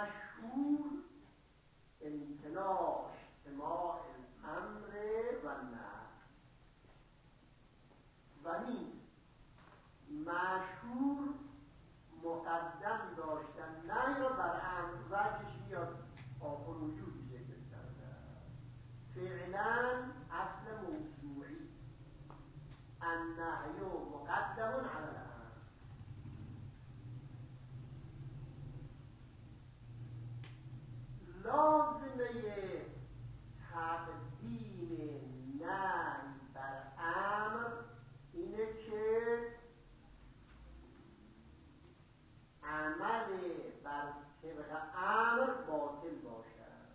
مشهور امتناع اجتماع الامر و نهی و نیز مشهور مقدم داشتن نهی را بر امر. وجهش میاد آخر وجودی ذکر کرده. فعلا اصل موضوعی النهی مقدم علی الامر. لازمه تقدیم نهی بر امر اینه که عمل بر طبق امر باطل باشد.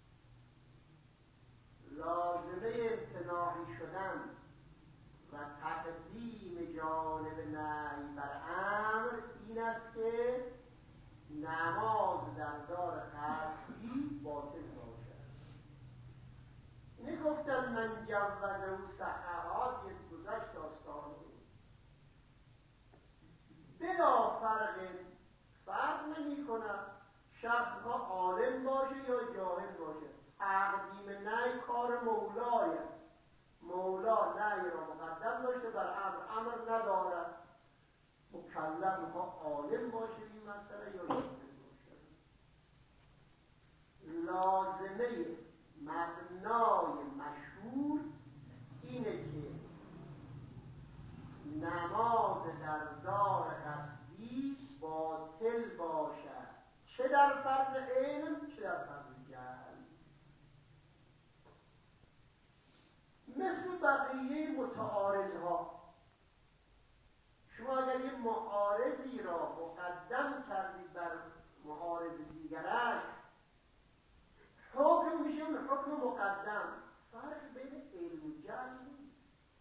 لازمه امتناعی شدن و تقدیم جانب نهی بر امر این است که نماز در دار قصدی باطل باشد. اینه گفتن من جوزه و صححات یک گذشت داستان بود بلا فرق نمی کنم شخص ها عالم باشه یا جاهل باشه. تقدیم نهی کار مولایه. مولا نهی را مقدم داشته بر امر ندارد. مکلف ها عالم باشه این مسئله یا جاهل باشه. لازمه مبنای مشهور اینه که نماز در دار قصدی باطل باشد، چه در فرض علم چه در فرض جهل. مثل بقیه متعارضها، شما اگر یه معارضی را مقدم کردید بر معارض دیگرش حکم میشه اون حکم مقدم. فرق بین علم و جهل نیست.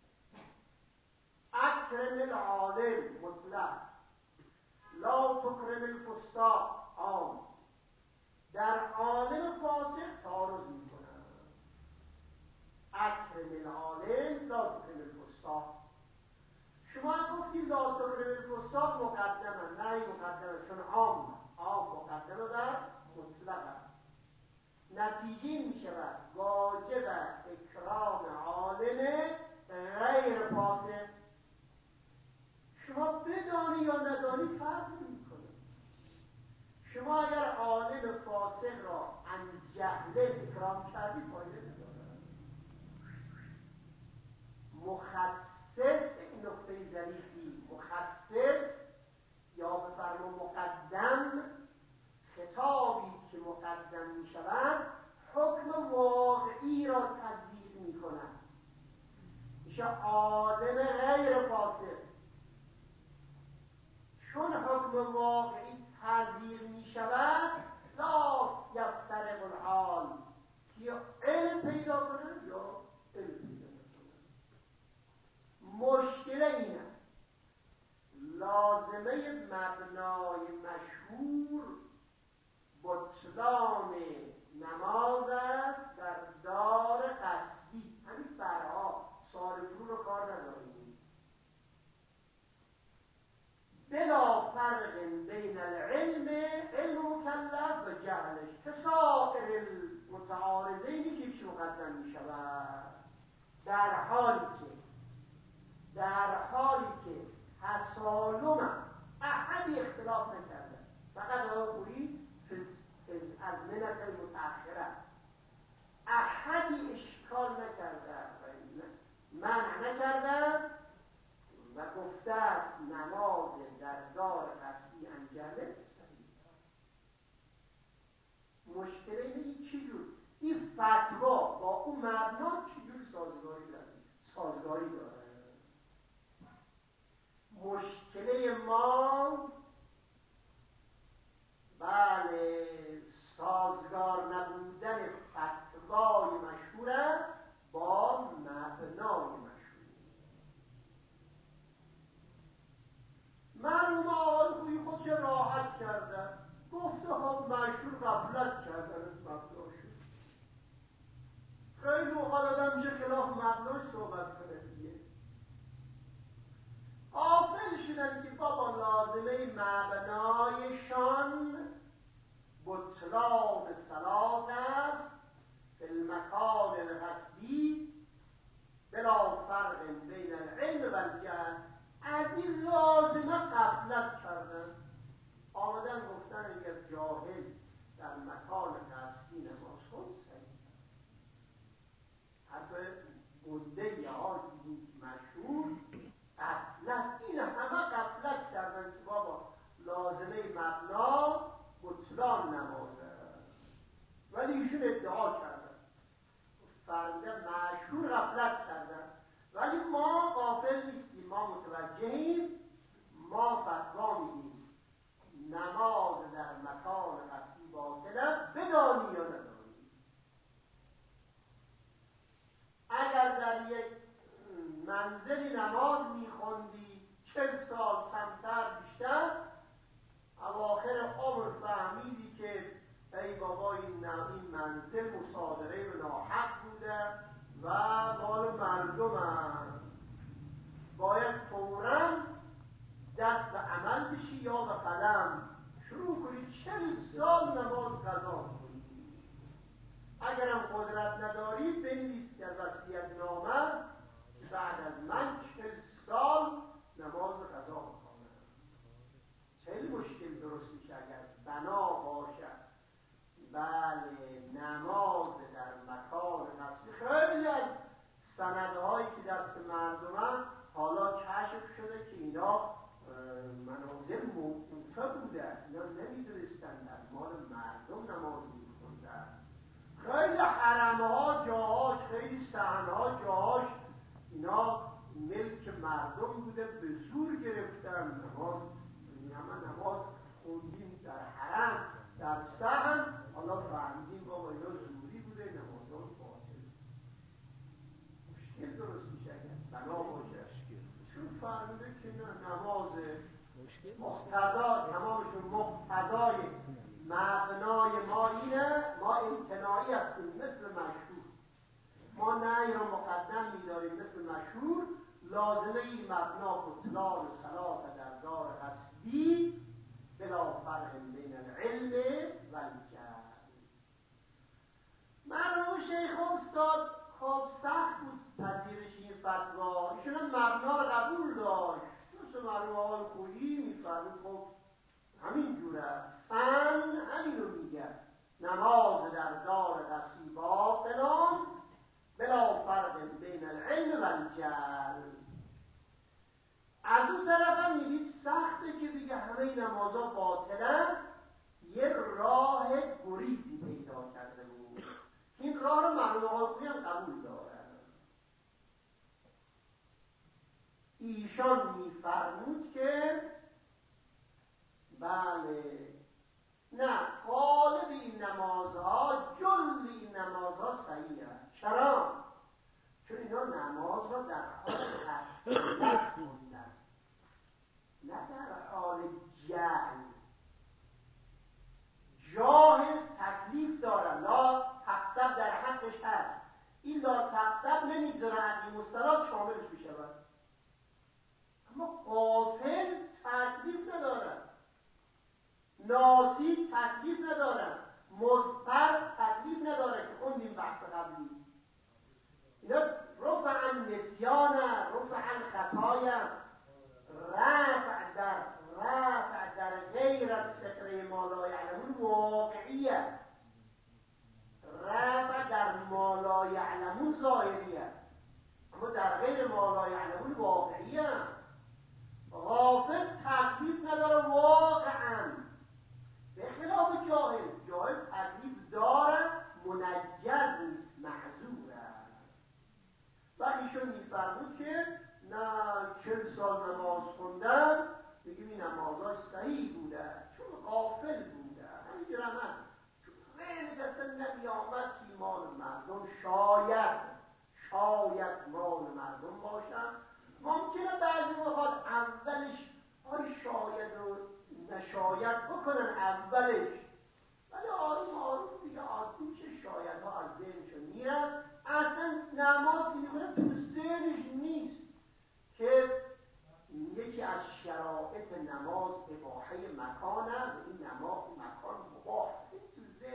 اکرم العالم مطلق، لا تکرم الفساق عام. در عالم فاسق تعارض میکنن. اکرم العالم لا تکرم الفساق. شما گفتید لا تکرم الفساق مقدمه، نه مقدمه چون عام مقدمه بر مطلقه. نتیجه می شود واجب اکرام عالم غیر فاسق. شما بدانی یا ندانی فرق نمی‌کنه. شما اگر عالم فاسق را عن جهل اکرام کردی فایده نداره. مخصص این نقطه ظریفی، مخصص یا به فرمان مقدم، خطابی که مقدم می شود حکم واقعی را تصدیق می کند. میشه عالم غیر فاسق. چون حکم واقعی تذییر می شود لا یفترق الحال، یا علم پیدا کنند یا علم پیدا نکنند. مشکل اینه لازمه مبنای مشهور بطلان نماز است در دار قصدی. همین برها سال فرو رو کار نداریم. بلا فرق بین العلم، علم مکلف و جهلش که سائر المتعارضینی که پیش مقدم می شود. در حالی که تسالم احدی اختلاف نکرده، فقط آقایی از منت المتأخره احدی اشکال نکرده و منع نکرده و گفته است نماز در دار قصدی انجامه صحیح. مشکل اینه چجور این فتوا با اون مبنا چجور سازگاری داره. مشکل ما بله سازگار نبودن فتوای مشهوره با مبنای مشهور. مرحوم آقای خویی خودش راحت کرده، گفته خب مشهور غفلت کردن از مبناشون. خیلی اوقات آدم میشه خلاف مبناش صحبت کنه دیگه. غافل شدن که بابا لازمه مبنایشان بطلان بطلان صلات است فی المکان الغصبی بلا فرق بین العلم و الجهل. از این لازمه غفلت کردن، آمدن گفتن اگر جاهل در مکان غصبی نماز خود صحیح. حتی گنده یهادی بود مشهور، غفلت، این همه غفلت کردن که بابا لازمه مبنا بطلان نمازه، ولی ایشون ادعا کردن، فرموده مشهور غفلت کردن. ولی ما غافل نیستیم، ما متوجهیم، ما فتوا میدیم نماز در مکان غصبی باطله، بدانی یا ندانی. اگر در یک منزلی نماز میخوندی 40 سال کمتر بیشتر، اواخر عمر فهمیدی که ای بابا این منزل مصادره به ناحق بوده و مال مردم هم، باید فوراً دست به عمل بشی یا به قلم شروع کنی 40 سال نماز قضا کنی. اگرم قدرت نداری بنویس در وصیت‌نامه بعد از من 40 سال نماز قضا میکنم. خیلی مشکل درست میشه اگر بنا باشد. بله، نماز در مکان غصبی، خیلی از سندهایی که دست مردمه حالا کشف شده که اینا منازل موقوته بودن، اینا نمیدونستن در مال مردم نماز میخوندن. خیلی حرمها جاهاش، خیلی صحنها جاهاش اینا ملک مردم بوده، به زور گرفتن نماز. همه نماز خوندیم در حرم، در صحن، حالا فهمیدیم بابا اینا زوری بوده، نمازان باطل. مشکل درست میشه اگر بنا باشه. چون فرموده که نه، نماز مقتضا، تمامشون مقتضای مبنای ما اینه، ما امتناعی هستیم مثل مشهور، ما نهی رو مقدم میداریم مثل مشهور. لازمه این مبنا بطلان صلات در دار غصبی بلا فرق بین العلم و الجهل. مرحوم شیخ استاد خب سخت بود پذیرش این فتوا، ایشون مبنا رو قبول داشت. مثل مرحوم آقای خویی میفرمود خب همین جوره، فن همینو میگه، نماز در دار غصبی باطلان بلا فرق بین العلم و الجهل. از اون طرف هم میدید سخته که بگه همه نمازها باطلن، یه راه گریزی پیدا کرده بود. این راه رو مرحوم آقای خویی هم قبول دارن. ایشان میفرمود که بله، نه، غالب این نمازها، جل این نمازها صحیحه. چرا؟ چون اینا نماز را در حال غفلت خوندن، نه در حال جهل. جاهل تکلیف دارن، لا تقصب در حقش هست، این لا تقصب نمیگذاره اقیم الصلاة شاملش بشود. اما غافل تکلیف ندارن، ناسی تکلیف ندارن، مضطر تکلیف نداره که خوندیم بحث قبلی. اینا رفع النسیان، رفع الخطایا، رفع در غیر از فقره ما لا یعلمون واقعیه، رفع در ما لا یعلمون ظاهریه، اما در غیر ما لا یعلمون واقعیه. غافل تکلیف نداره واقعا، به خلاف جاهل. جاهل تکلیف داره، منجز نیست، معذوره. و ایشون میفرمود که نه، 40 سال نماز خوندن بگیم این نمازاش صحیح بوده، چون غافل بوده. همینجور هم هست، چون ذهنش اصلا نمیامد که مال مردم، شاید مال مردم باشن. ممکنه بعضی موقع اولش شاید رو نشاید بکنن اولش، ولی آروم آروم دیگه عادی میشه، شاید ها از ذهنشون میرن. اصلا نماز که میخونه تو ذهنش نیست که یکی از شرایط نماز اباحه مکانه و این مکان مباح، اصلا تو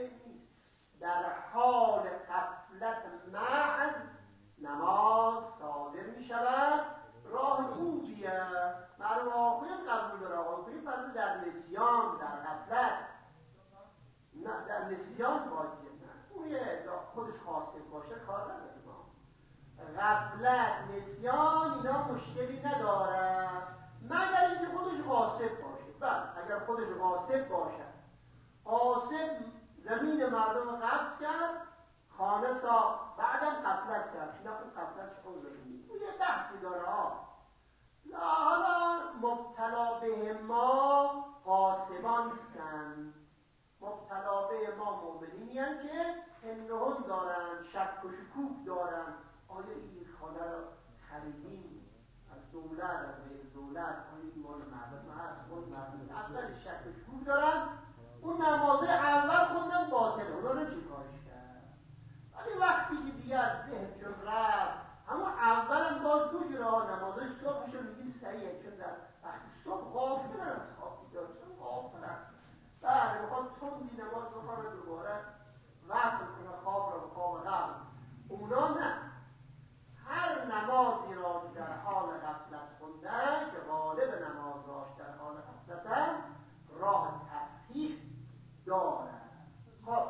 در حال غفلت محض نماز صادر می شود. راه خوبیه، معلوم آخوی هم قبول داره. آخوی فرض در نسیان، در غفلت، نه در نسیان باید نه اون خودش خاصه باشه کار نداره. ما غفلت، نسیان اینا مشکلی نداره مگر اینکه خودش غاصب باشه. بله اگر خودش غاصب باشه، غاصب زمین مردم رو غصب کرد، خانه ساخت، بعدم غفلت کرد، نه خود غفلتش خود زمین اون یه بحثی داره ها. حالا مبتلا به ما غاصبان نیستن، مبتلا به ما مؤمنینی هستند که هندهون دارن، شک و شکوک دارن. آیا این خانه را خریدیم از دولت، از غیر دولت، آیا این مال مردم هست، مال مردم هست؟ اول شک و شکوک دارن. اون نمازه اول خوندن باطله، اونا رو چی کارش کرد؟ ولی وقتی که دیگه از ذهنشون رفت، اما اولم باز دو جوره نمازش صبحشون میگیم سریعه، چون در وقتی صبح غافلن از خواب بیدار شدن، غافلن. بله میخواد تندی نماز بخوانه دوباره وصل کنه خواب را به خواب قبل. اونا نه، هر نمازی را که در حال غفلت خوندن، که غالب نماز راش در حال غفلتن، راه تصحیح دارن. خب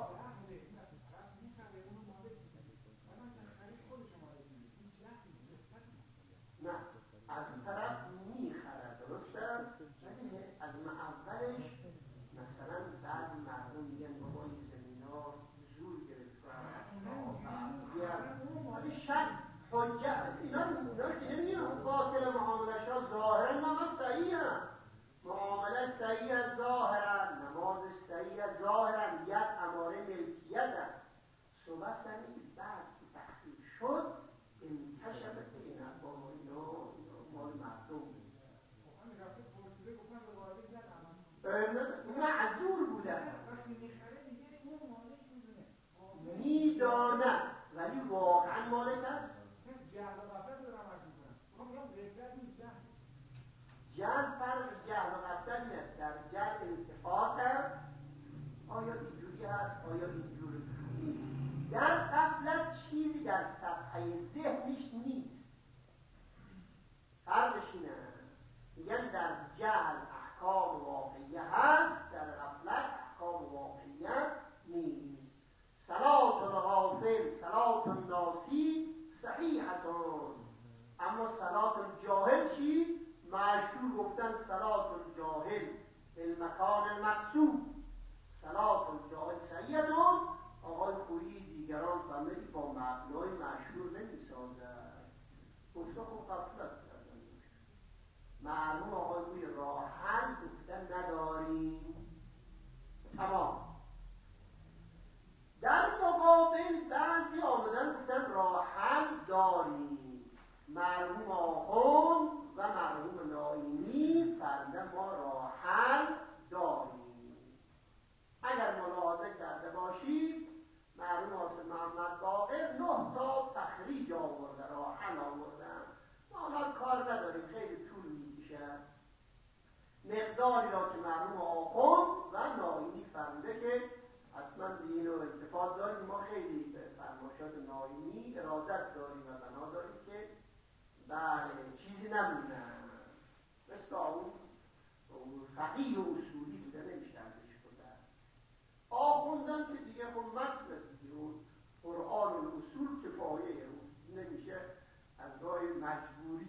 نه از اون طرف میخرد، درسته؟ ولی از اولش مثلا بعضی مردم میگن بابا این زمینا زور گرفتن، ولی شک حجت اینا که نمیگن باطل معاملش ها ظاهرا نماز صحیح هم، معامله صحیح از ظاهرا، نماز صحیح از ظاهرا، ید اماره ملکیت هم. صحبت سنید بعد که تحقیق شد انکشفت این بابا اینا مال مردم معذور بودن، میدانن ولی واقعا مالک است. جهل فرق جهل و غفلت میاد. در جهل اتفاق هست، آیا اینجوری هست، آیا اینجوری نیست. در غفلت چیزی در صفحه ذهنش نیست. فرقش اینه، میگن در جهل احکام واقعیه هست، در غفلت احکام واقعیه نیست. صلاة الغافل، صلاة الناسی صحیحتون، اما صلاة الجاهل چی؟ معشور گفتن صلاة الجاهل بالمکان المقصود، صلاة الجاهل صحیحتون. آقای خویی دیگران فهمیدی با مبنای معشور نمیسازد، گفته خب غفلت کردن. معلوم آقای خویی راه حل گفتن نداریم، تمام. در مقابل بعضی آمدن گفتن راه حل داریم. مرحوم آخوند و مرحوم ناینی فرمودن ما راه حل داریم. اگر ملاحظه کرده باشید مرحوم حاسم محمد باقر 9 تا تخریج آورده، راه حل آوردن. ما حالا کار نداریم، خیلی طول میکشه. مقداری را که مرحوم آخوند و ناینی فرموده که حتما دین و التفات داریم، ما خیلی به فرمایشات ناینی ارادت داریم و بنا داریم که بله چیزی نمونه، مثل اون فقیه و اصولی بوده، نمیشه ازش بودن. آخوندن که دیگه خب مطلب دیگه اون قرآن و اصول کفایه، نمیشه از راه مجبوری.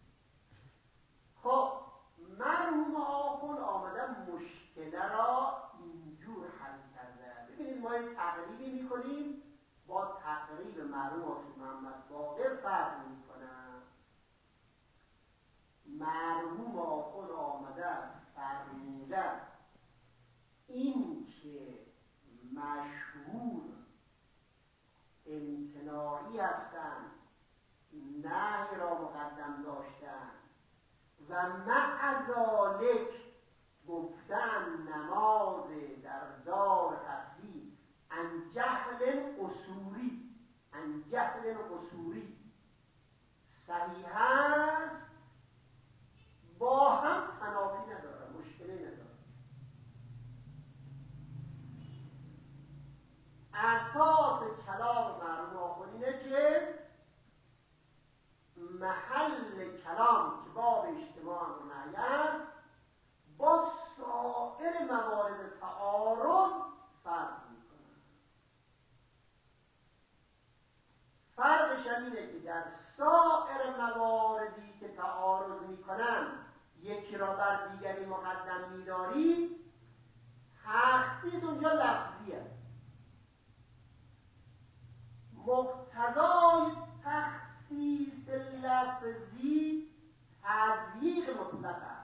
خب مرحوم آخوند آمدن مشکله را اینجور حل کرده. ببینید ما یک تقریبی میکنیم، با تقریب مرحوم حاسم محمد باقر فرق میکنم. مرحوم آخوند آمده فرموده این که مشهور امتناعی هستند، نهی را مقدم داشتن و مع ذالک گفتن نماز در دار اصلی ان جهل قصوری صحیح است، با هم تنافی نداره، مشکلی نداره. اساس اینه که در سایر مواردی که تعارض میکنن یکی را بر دیگری مقدم می‌داری، تخصیص اونجا لفظیه. مقتضای تخصیص لفظی تضییق مطلقه.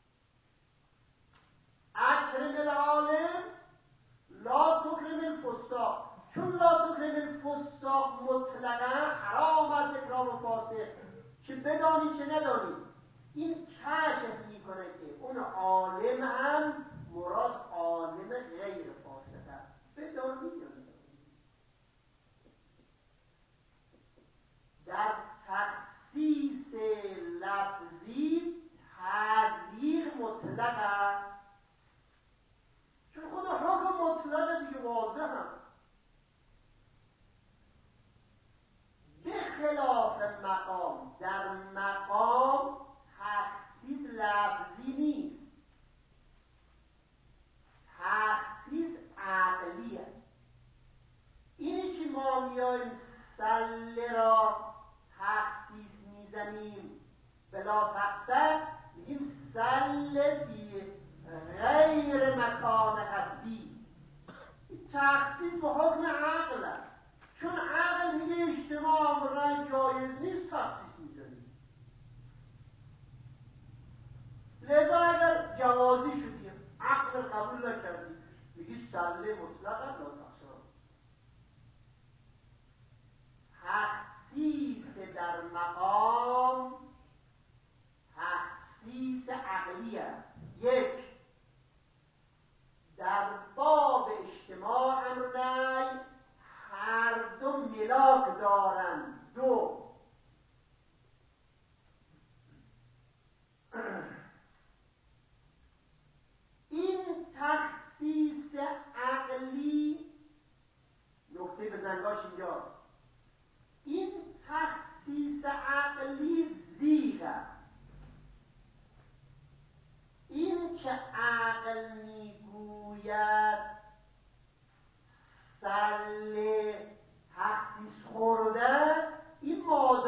اکرم العالم لا تکرم الفساق. چون لا تکرم الفساق مطلقا حرام است اکرام فاسق، چه بدانی چه ندانی. این کشف میکنه که اون عالم هم مراد عالم غیر فاسقه، بدانی یا ندانی. در تخصیص لفظی تضییق مطلقه، چون خود حکم مطلقه دیگه، واضح هم. به خلاف مقام، در مقام تخصیص لفظی نیست، تخصیص عقلیه. اینی که ما میایم سله را تخصیص میزنیم بلا تقصیر، میگیم سله فی غیر مکان هستی. تخصیص به حکم عقله، چون عقل میگه اجتماع امرن جایز نیست، تخصیص میزنیم. لذا اگر جوازی شدیم عقل قبول نکردیم، میگی سله مطلقا لا تقصیر. تخصیص در مقام تخصیص عقلیه. یک، در باب اجتماع امر نهی هر دو ملاک دارند. دو، این تخصیص عقلی، نکته بزنگاش اینجاست، این تخصیص عقلی زیغه. این که عقل میگوید سله تخصیص خورده، این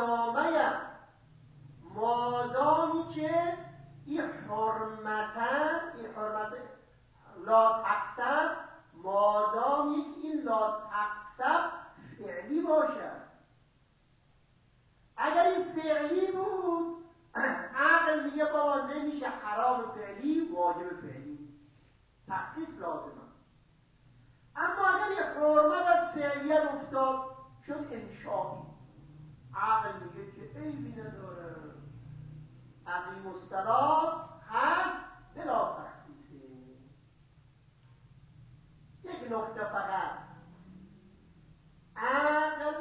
مادامی که این حرمت لا تقصد، مادامی که این لا تقصد فعلی باشد. اگر این فعلی بود عقل میگه بابا نمیشه، حرام فعلی واجب فعلی، تخصیص لازمه. اما اگر یه حرمت از فعلیت افتاد شد انشایی، عقل میگه که عیبی نداره، اقیم الصلاة هست بلا تخصیصه. یک نکته فقط، عقل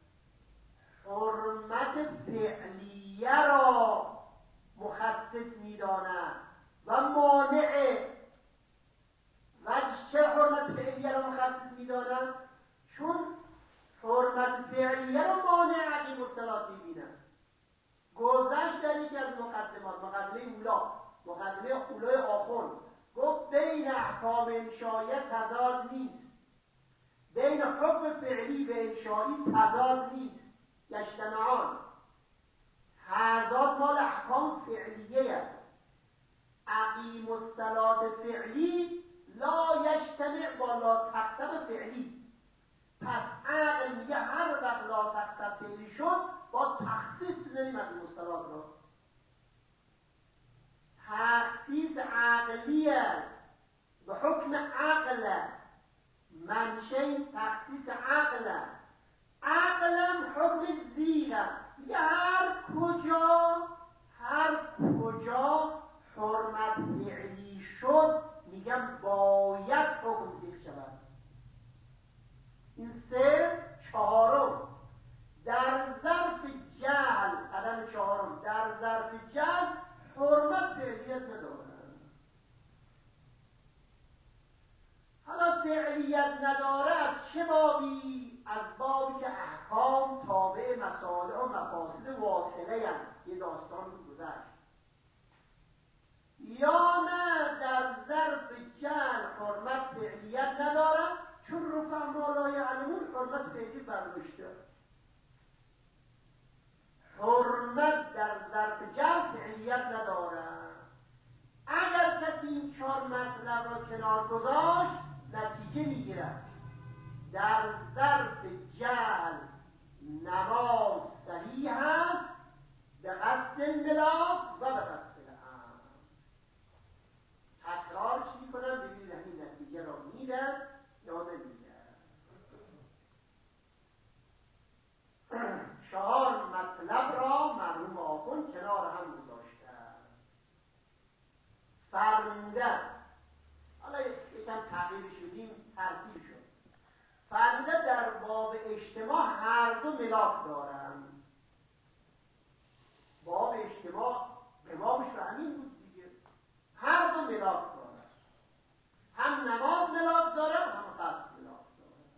حرمت فعلیه را مخصص میداند و مانعه. و چه حرمت فعلیه را مخصص میداند؟ چون حرمت فعلیه را مانع اقیم الصلاة میبینند. گذشت در یکی از مقدمات، مقدمه اولای آخوند، گفت بین احکام انشایی تضاد نیست، بین حکم فعلی و انشایی تضاد نیست، یجتمعان. تضاد مال احکام فعلیه. اقیم الصلاة فعلی لا یجتمع با لا تقصد فعلی. پس عقل میگه هر وقت لا تقصد فعلی شد با تخصیص بزنیم اقیم الصلاة را. تخصیص عقلیه به حکم عقل، منشه تخصیص عقل. عقلم حکمش زیغه، میگه هر کجا حرمت فعلی شد میگم باید حکم زیغ شود. این سه. چهارم، در ظرف جهل، قدم چهارم، در ظرف جهل حرمت فعلیت نداره. حالا فعلیت نداره از چه بابی؟ از بابی که احکام تابع مصالح و مفاسد واصله هم. یه داستان رو گذشت. یا نه در ظرف جهل حرمت فعلیت نداره، چون رفع ما لا یعلمون حرمت فعلی برداشته. 4 مطلب را کنار گذاشت نتیجه میگیرد. در ظرف جعل نماز صحیح است به قصد الملاک و به قصد الامر. تکرارش میکنم ببینید همین نتیجه را میدن یا نمیدن. 4 مطلب را مرحوم آخوند کنار هم گذاشتن. فرمودن، حالا یکم تغییرش بدیم ترتیب شد. فرمودن در باب اجتماع هر دو ملاک دارند. باب اجتماع امامش رو همین بود دیگه، هر دو ملاک دارند، هم نماز ملاک دارند هم قصد ملاک دارند.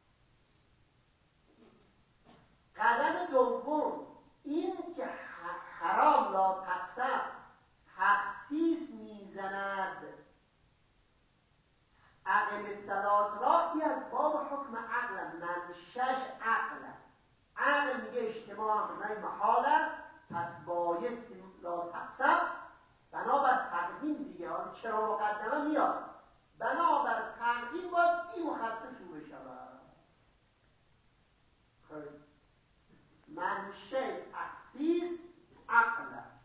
قدم دوم این که حرام لا تقسم تخصیص میزند عقل صلات را، این از باب حکم عقل، منشش عقل میگه اجتماع نه محاله، پس بایستی لا تقسم، بنابر تقدیم دیگه. حالا چرا مقدمه میاد؟ بنابر تقدیم باید این مخصص رو بشود. خیلی منشه تخصیص عقل.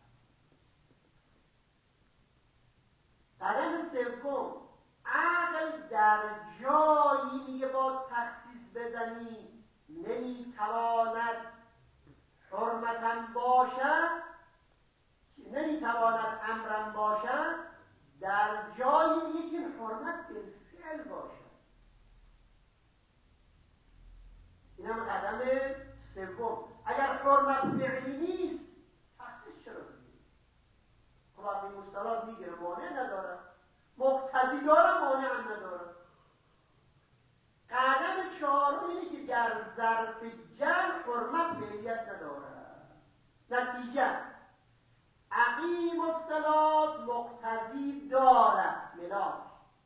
قدم سوم عقل در جایی میگه با تخصیص بزنی نمیتواند حرمتاً باشد، نمیتواند امرا باشد، در جایی میگه که حرمت بالفعل باشد. این هم قدم سوم. اگر حرمت فعلی نیست تخصیص چرا میگه؟ خب این مصطلح میگیره مانع نداره، مقتضی داره مانع نداره. قدم 4 اینه که در ظرف جمع حرمت فعلیت نداره. نتیجه اقیم الصلاة مقتضی دارد ملاک،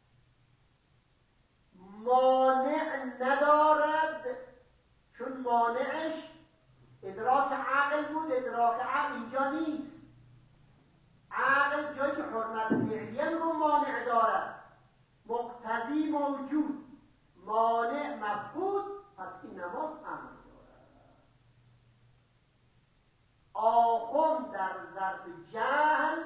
مانع ندارد، چون مانعش ادراک عقل بود. ادراک عقل اینجا نیست. عقل جایی که حرمت فعلیه رو مانع دارد، مقتضی موجود، مانع مفقود، پس این نماز امر دارد. آخوند در ظرف جهل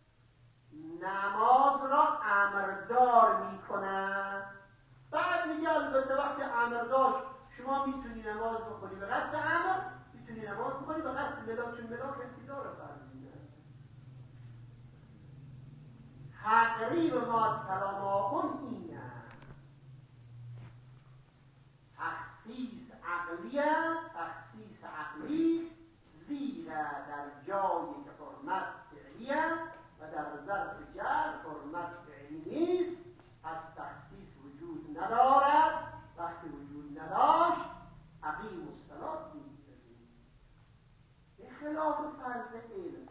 نماز را امردار میکنن. بعد میگه البته وقتی امر داشت شما میتونی نماز بخونی به قصد امر، میتونی نماز بخونی به قصد ملاک، چون ملاک انتظار فرمینه. تقریب ما از کلام آخوند اینه، تخصیص عقلی زیرا در جایی که حرمت فعلیه و در ظرف جعل حرمت فعلی نیست، پس تخصیص وجود ندارد. وقتی وجود نداشت اقیم الصلاة میگذاریم. به خلاف فرض علم،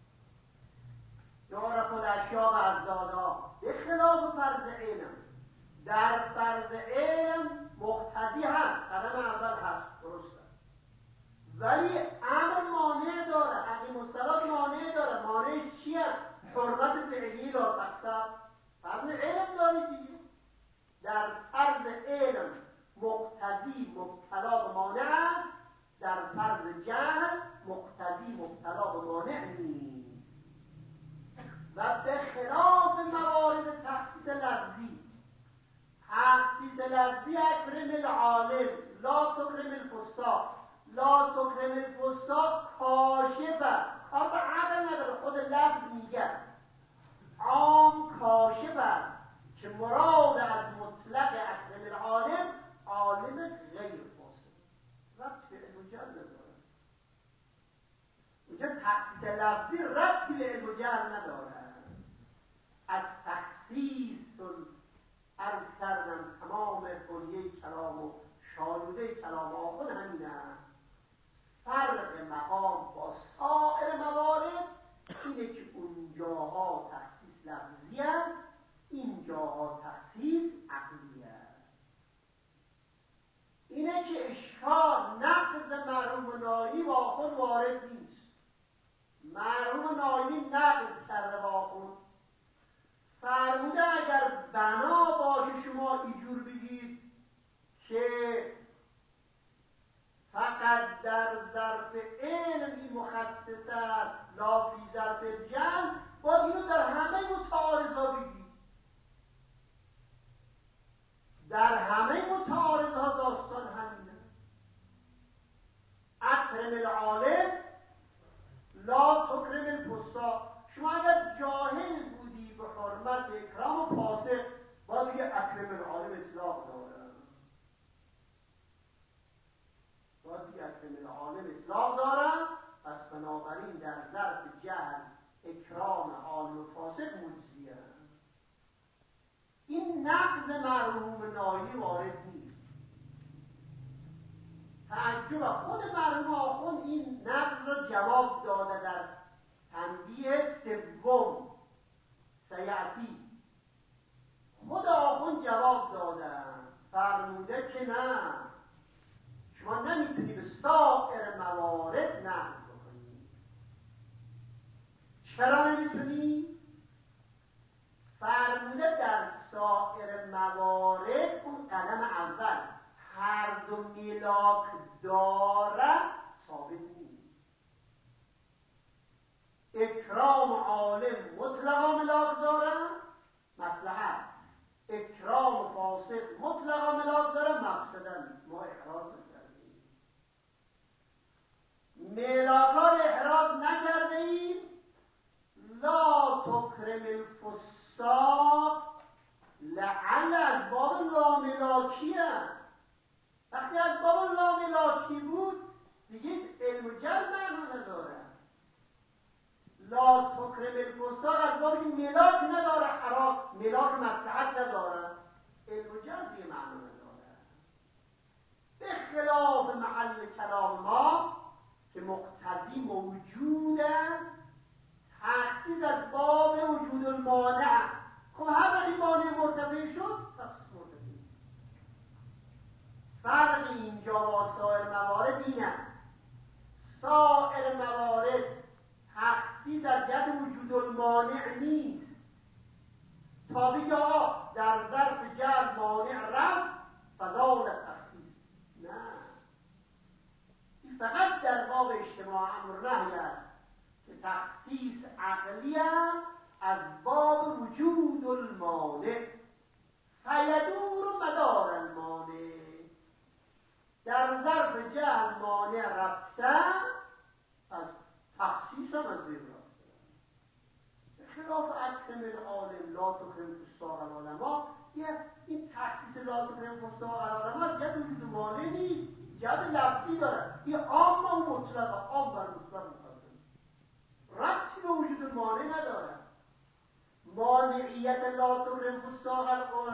یعرف الاشیاء باضدادها، به خلاف فرض علم. در فرض علم مقتضی هست، قدم اول هست، درسته، ولی امر مانع داره. اقیم الصلاة مانع داره. مانعش چیه؟ حرمت فعلی لا تقسم. فرض علم داری دیگه. در فرض علم مقتضی مبتلا به مانع است، در فرض جهل مقتضی مبتلا به مانع نیست. و به خلاف موارد تخصیص لفظی، تخصیص لفظی اکرم العالم لا تکرم الفستا، لا تکرم الفستا کاشفه، کار به عقل نداره، خود لفظ میگه عام کاشف است که مراد از مطلق اکرم العالم عالم غیر فاسد. ربط به علم و جهل نداره. اینجا تخصیص لفظی ربطی به علم و جهل نداره. التخصیص عرض کردم تمام کلیه کلام و شالوده کلام آخوند همینه. فرق مقام با سایر موارد اینه که اونجاها تخصیص لفظی هست، اینجاها تخصیص عقلی هست. اینه که اشکال نقض مرحوم ناینی با آخوند وارد نیست. مرحوم ناینی نقض کرده با آخوند، فرمود اکرام فاسق با دیگه اکرم العالم اطلاق داره، با دیگه اکرم العالم اطلاق داره. پس بنابراین در ظرف جهل اکرام عالم و فاسق مجزیه. این نقض مرحوم ناینی وارد نیست. تعجب خود مرحوم آخوند این نقض را جواب داده در تنبیه سوم سیعتی. خود آخوند جواب دادن، فرموده که نه، شما نمیتونی به سایر موارد نقض بکنی. چرا نمیتونی؟ فرموده در سایر موارد اون قدم اول هر دو ملاک دارد ثابت نیست. اکرام عالم مطلقا ملاک دارد مصلحت، اکرام فاسق مطلقا ملاک دارد مفسده. ما احراز نکردیم، ملاکا رو احراز نکرده ایم. لا تکرم الفساق لعل از باب لاملاکیه. وقتی از باب لاملاکی بود دیگه علم و جل معنا نداره. لا تکرم الفساق از بابی ملاک نداره، حرام ملاک مصلحت نداره، علم و جل دیگه معنا نداره. به خلاف محل کلام ما که مقتضی موجوده، تخصیص از باب وجود المانع. خب هر وقتی مانع مرتفع شد تخصیص مرتفع. فرق اینجا با سایر موارد اینه، سایر موارد تخصیص از جهت وجود المانع نیست. تا بگه آقا در ظرف جهل مانع رفت فزال تخصیص، نه، این فقط در باب اجتماع امر نهی است که تخصیص عقلی از باب وجود المانع. فیدور مدار المانع، در ظرف جهل مانع رفتن از تخصیص هم از بین رفته. خلاف اکرم العالم لا تکرم فساق العلماء، این تخصیص لا تکرم فساق العلماء از جهت وجود المانع نیست، جهت لفظی داره. این عام و مطلق، عام بر مطلق مقدم، ربطی به وجود المانع نداره. مانعیت لا تکرم فساق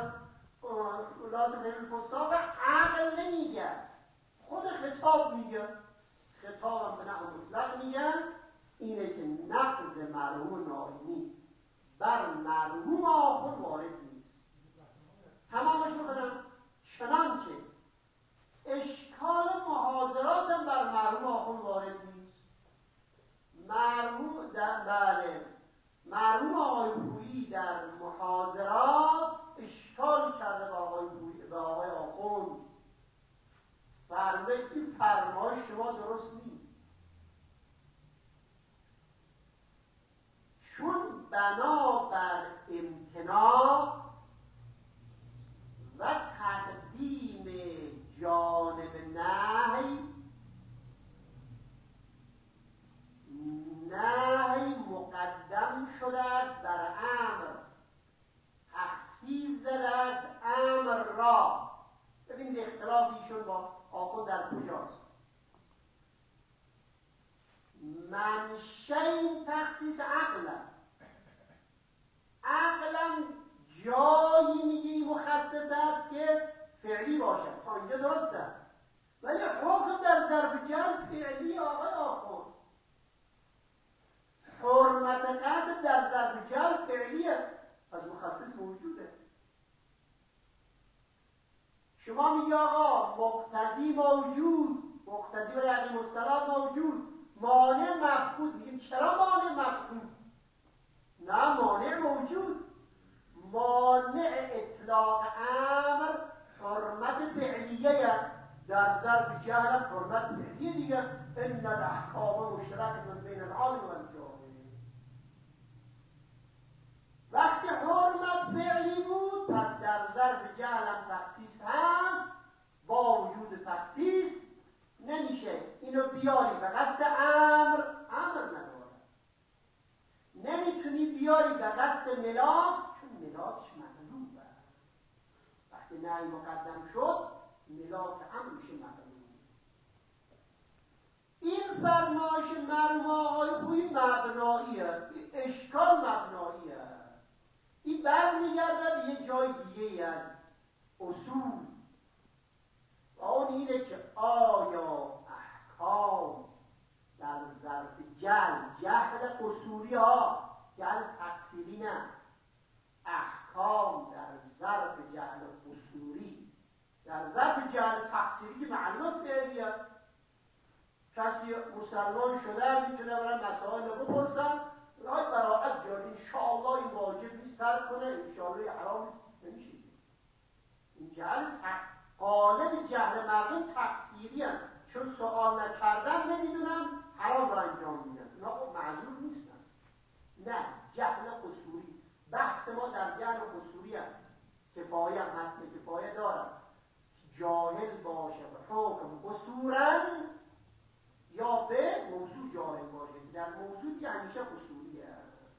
عقل نمیگه، خود خطاب میگه. خطاب هم به نحو مطلق میگن اینه که نقض مرحوم ناینی بر مرحوم آخوند وارد نیست. تمامش رو کنم. چنانچه اشکال محاضرات هم بر مرحوم آخوند وارد نیست. مرحوم آقای پویی در محاضرات اشکال کرده به آقای آخوند، فرموده این فرمایش شما درست نیست، چون بنا بر امتناع و تقدیم جانب نهی مقدم شده است بر امر، تخصیص زده است امر را. ببینید اختلاف ایشون با آخوند در کجاست. منشأ این تخصیص عقلا جایی میگی مخصص است که فعلی باشد، تا اینجا درسته، ولی حکم در ظرف جهل فعلی. آقای آخوند حرمت قصد در ظرف جهل فعلیه، پس مخصص موجوده. شما میگی آقا مقتضی موجود، مقتضی برای عقیم الصلاة موجود، مانع مفقود. میگیم چرا مانع مفقود؟ نه، مانع موجود. مانع اطلاق امر حرمت فعلیه، در ظرف جهل حرمت فعلیه دیگه. ان الاحکام مشترکة بین العالم و الجاهل. وقتی حرمت فعلی بود پس در ظرف جهل هم تخصیص هست، با وجود تخصیص نمیشه اینو بیاری به قصد امر نداره. نمیتونی بیاری به قصد ملاک، چون ملاکش مطلوب است. وقتی نهی مقدم شد ملاک هم میشه مطلوب. این فرمایش مرحوم آقای خویی مبناییه، این اشکال مبناییه. این برمیگرده به یه جای دیگه ای از اصول و اون اینه که آیا احکام در ظرف جهل اصولی ها، جهل تقصیری نه، احکام در ظرف جهل اصولی، در ظرف جهل تقصیری که معلوم فعلیه، کسی مسلمان شده میتونه برای مسائل رو بپرسن رای براعت جاری انشاءالله این واجب نیست ترک کنه، انشاءالله حرام نمیشه. این جهل قالب جهل مردم تقصیری هم، چون سوال نکردن نمیدونن حرام را انجام میدن، اونا معذور نیستن. نه، جهل قصوری. بحث ما در جهل قصوری هم کفایه، متن کفایه دارد جاهل باشه به حکم قصورن یا به موضوع جاهل باشه. در موضوع که همیشه قصوریه.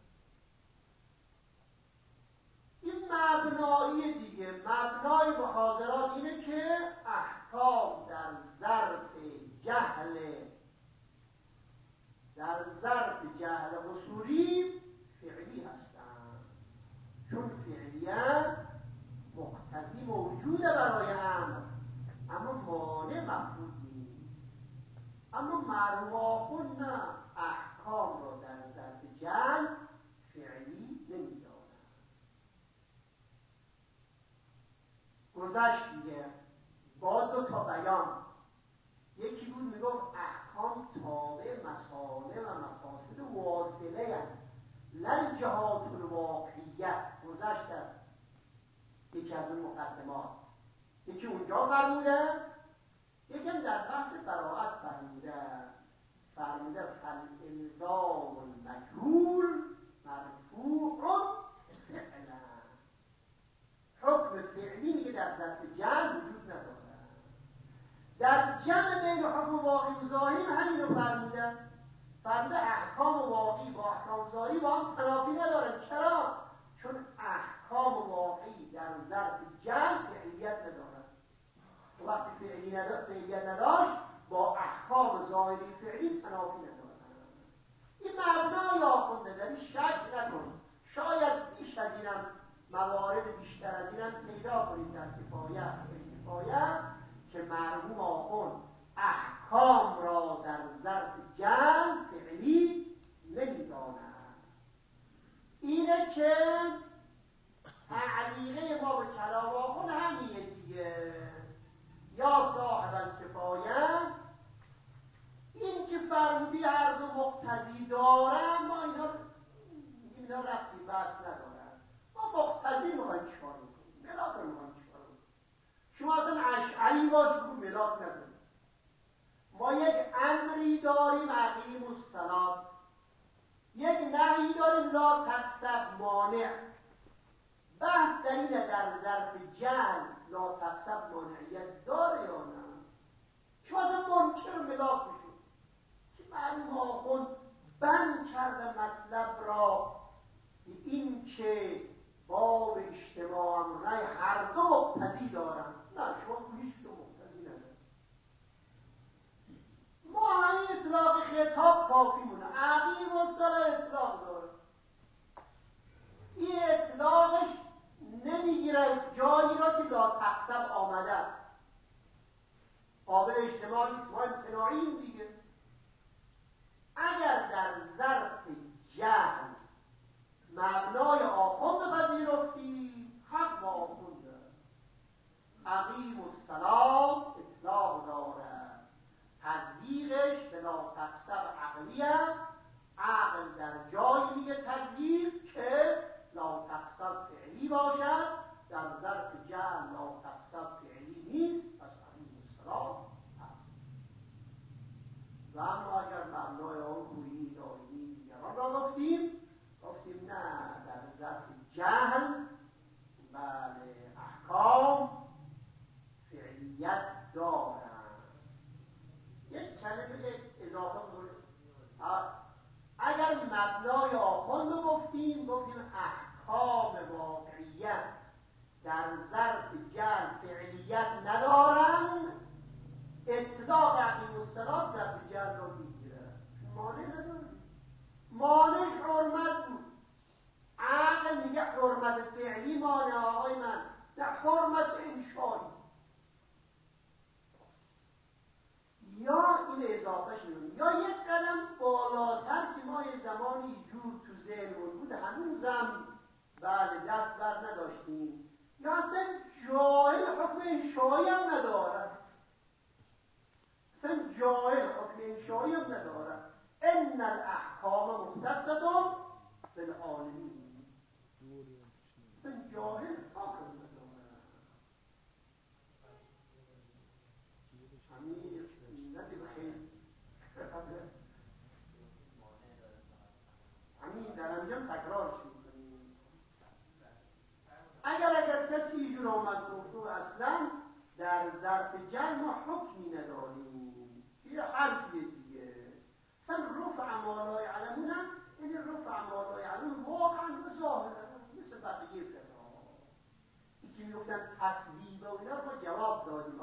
این مبنایی دیگه، مبنای محاضرات اینه که احکام در ظرف جهل اصولی فعلی هستند، چون فعلیه مقتضی موجوده برای امر اما مانع مفهوم نیست. اما مرحوم آخوند نه، احکام را در ظرف جهل فعلی نمیدانند. گذشت دیگه با دو تا بیان. یکی بود میگفت احکام تابع مصالح و مقاصد واصله هستند، نه جهات الواقعیت. گذشت یکی از اون مقدمات. یکی اونجا فرموده، یکم در بحث براعت فرموده فالالزام المجهول مرفوع فعلا. حکم فعلی میگه در ظرف جمع وجود نداره. در جمع بین حکم واقعی و ظاهری همین رو فرموده احکام واقعی با احکام ظاهری با هم تنافی ندارن. چرا؟ چون احکام واقعی در ظرف جمع فعلیت ندارن. وقتی فعلیت نداشت با احکام ظاهری فعلی تنافی ندارن. این مبنای آخونده، در این شک نکن. شاید بیش از اینم موارد بیشتر از اینم پیدا کنید در کفایه که مرحوم آخوند احکام را در ظرف جمع فعلی نمیدانند. اینه که تعلیقه ما به کلام آخوند همینه دیگه. یا صاحبا کفایه، این که فرمودی هر دو مقتضی دارن، ما اینا ربطی بحث ندارن. ما مقتضی میخوایم چیکار میکنیم، ملاک رو میخوایم چیکار میکنیم. شما اصلا اشعری باش بگو ملاک نداریم. ما یک امری داریم اقیم الصلاة، یک نهی داریم لا تقصب مانع. بحث در اینه در ظرف جهل لا تقصب مانعیت داره یا نه. شما اصلا منکر ملاک میشید که مرحوم آخوند بند کرده مطلب را این که باب اجتماع امرای هر دو مقتضی دارن. نه، شما هیچ دو مقتضی ندارن. ما همین اطلاق خطاب کافی مونه. اقیم الصلاة اطلاق داره. این اطلاقش نمیگیره جایی را که لا تقصب آمده، قابل اجتماع نیست. ما امتناعیم دیگه. اگر در ظرف جهل مبنای آخوند پذیرفتی، حق با آخونده. اقیم الصلاة اطلاق داره، تصدیقش به لا تقصب عقلیه. عقل در جایی میگه تصدیق که لا تقصب فعلی باشد، در ظرف جهل لا تقصب فعلی نیست، پس اقیم الصلاة. و اما اگر مبنای آن خویی دائمی دیگران را گفتیم نه، در ظرف جهل بله احکام فعلیت دارند. یک کلمه اضافه کنیم. اگر مبنای آخوند رو گفتیم احکام واقعی فعلی مانع آقای من، نه حرمت انشایی. یا این اضافه شدیم یا یک قدم بالاتر که ما یه زمانی جور تو ذهنمون بود هنوزم بله دست بر نداشتیم، یا اصلا جاهل حکم انشایی هم ندارد، اصلا جاهل حکم انشایی هم ندارد. ان الاحکام مختصه بالعالمین، اصلا جاهل حکم ندارد. همین ندید خیلی همین در انجام تکرارش میکنیم. اگر کسی اینجور آمد گفت و اصلا در ظرف جر ما حکمی نداریم، یه حرفیه دیگه، اصلا رفع مالای علمون هم یعنی رفع مالای علمون واقعا و ظاهرا مثل بقیه فقها. این که میگفتن تصویب و اینا ما جواب دادیم،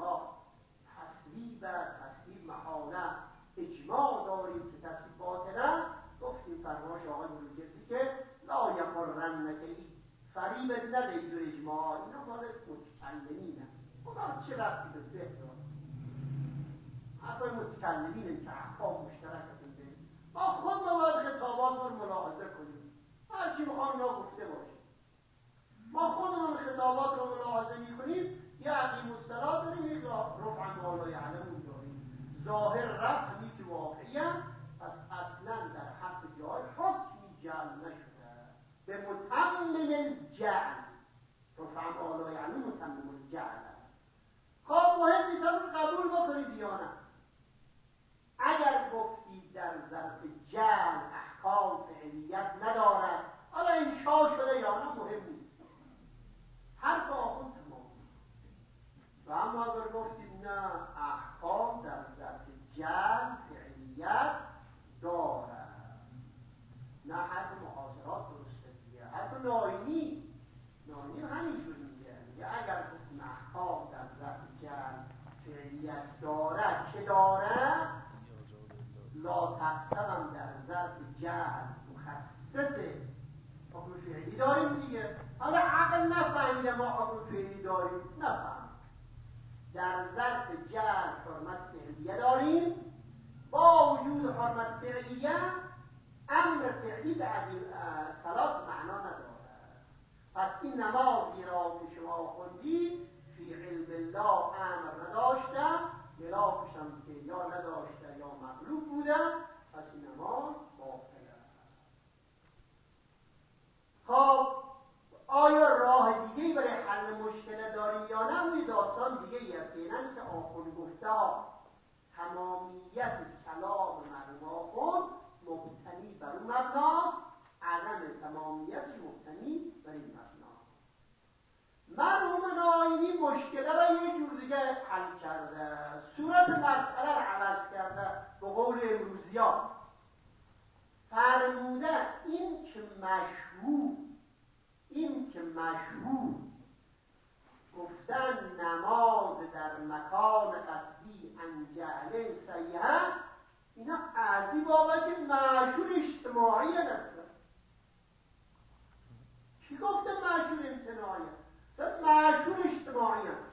تصویب محاله اجماع داریم که تصویب باطله. گفتیم فرمایش آقای بروجردی که لا یغرنک ای فریبت نده اینجور اجماع، اینا مال متکلمینه، اونا چه ربطی به فقه داره؟ حرفای متکلمینه که احکام مشترکتون داریم. ما خود باید خطابات رو ملاحظه کنیم، هرچی میخوام اینا گفته باشه. ما خودمون خطابات رو ملاحظه میکنیم، یه عقیم الصلاة داریم، یک رفع مالای علمون داریم، ظاهر رفع همی که واقعی هم، پس اصلا در حق جای حکمی جعل نشده به متمم الجعل. رفع مالای علم متمم الجعل. خب مهم نیست رو قبول بکنید یا نه. اگر گفتید در ظرف جعل احکام فعلیت ندارد، حالا انشا شده یا نه مهم نیست، حرف آخون تمام. و اما اگر گفتید نه احکام در ظرف جعل فعلیت دارد، نه حرف محاضرات درسته دیگه، حرف ناینی همینجور میگه اگر گفتیم احکام در ظرف جعل فعلیت دارد، چه دارد؟ لا تقسم در ظرف جعل مخصص حکم فعلی داریم دیگه. حالا عقل نفهمیده ما حکم فعلی داریم، نفهم. در ظرف جعل حرمت فعلیه داریم، با وجود حرمت فعلیه امر فعلی به صلات معنا ندارد. پس این نمازی را که شما خوندید فی علم الله امر نداشتم، ملاکشم که یا نداشته یا مغلوب بودم، پس این نماز باطله. خب آیا راه دیگه‌ای برای حل مشکل داریم یا نه؟ اون داستان دیگه یقینا که آخوند گفته تمامیت کلام مرحوم آخوند مبتنی بر اون مبناست، عدم تمامیتش مبتنی بر این مبناست. مرحوم ناینی مشکل را یه جور دیگه حل کرده، صورت مسئله را عوض کرده. به قول امروزی‌ها فرموده این که مشهور گفتن نماز در مکان قصدی انجعل سیئه، اینا از این بابت مشهور اجتماعی هستن. کی گفته مشهور امتناعی هست؟ مشهور اجتماعی هست.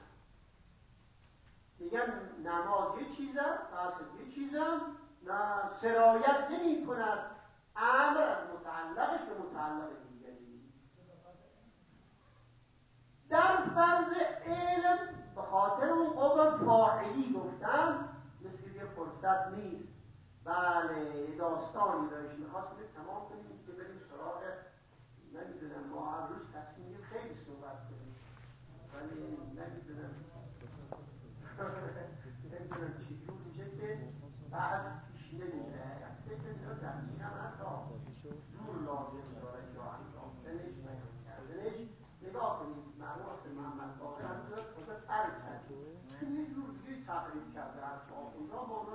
میگن نماز یه چیزه، قصد یه چیزه، نه سرایت نمی کند امر از متعلقش به متعلق دیگری. در فرض علم به خاطر اون قول فاعلی گفتن مثل یه فرصت نیست. بله داستانی داشت میخواستیم تمام کنیم که بریم سراغ نمیدونم، ما هر روز تصمیم خیلی صحبت کنیم ولی نمیدونم چجور میشه که بحث پیش نمیره. فکر میکنم در این هم هست زور لازم داره یا انداختنش بیان کردنش. نگاه کنید مرحوم محمد باقر هم تازه ترک کرد، چون یه جور دیگه تقریب کرده از آخوندها، ما اونا